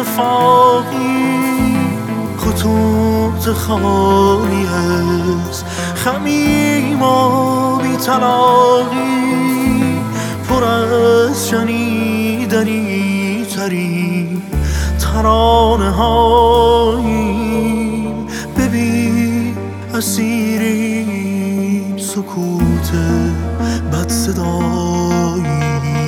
اتفاقی خطوط خالی از خمیم و بی طلاقی پر از شنیدنی ترین ترانه هاییم. ببین اسیریم سکوت بد صدایی.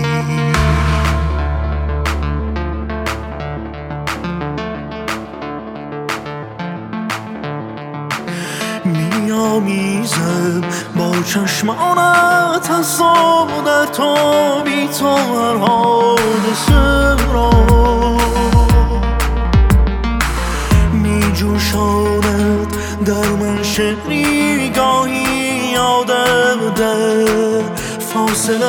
میامیزم با چشمانت از در تو بی تو هر حادثه را میجوشاند در من شعری گاهی یادم در فاصله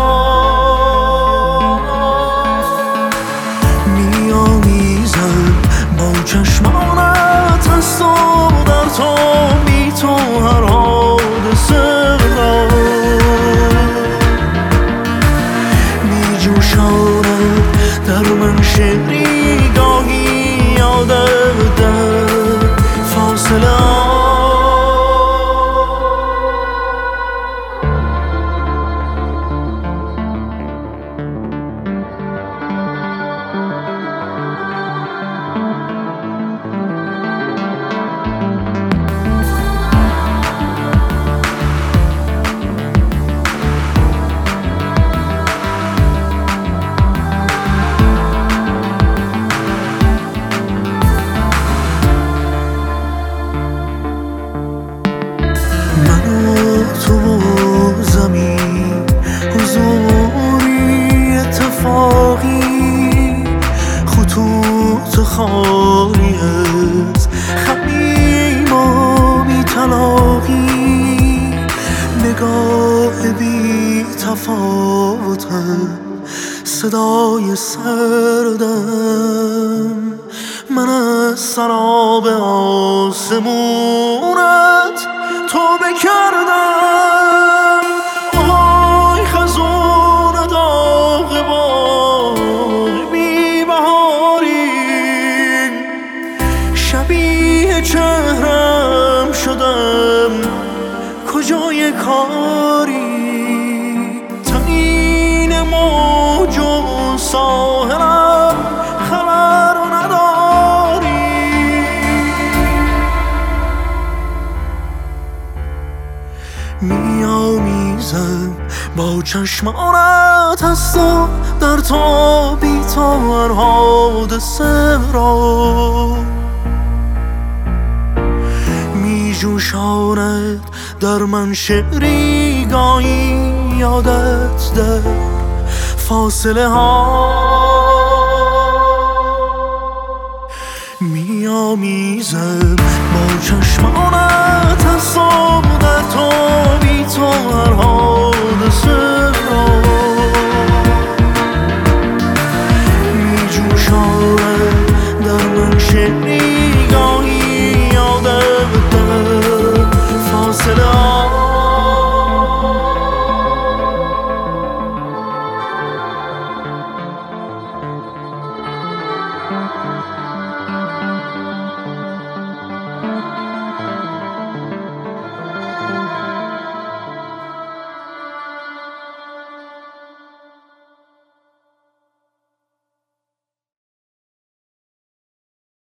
میامیزم با چشمانت از در تو بی تو هر حادثه را میجوشاند در من شعری گاهی یادم در فاصله تو زمین حضوری اتفاقی خطوط خالی از خمیم و بی طلاقی نگاه بی تفاوتم صدای سردم من از سراب آسمونت تو بکردم. آهای خزون داغ باغ بی بهاری شبیه چهرم شدم کجای کاری تنین موج و ساحلم خبر نداری. میامیزم با چشمانت از تو در تو بی تو هر حادثه را میجوشاند در من شعری گاهی یادت در فاصله ها میامیزم با چشمانت از در تو بی تو هر حادثه را میجوشاند در من شعری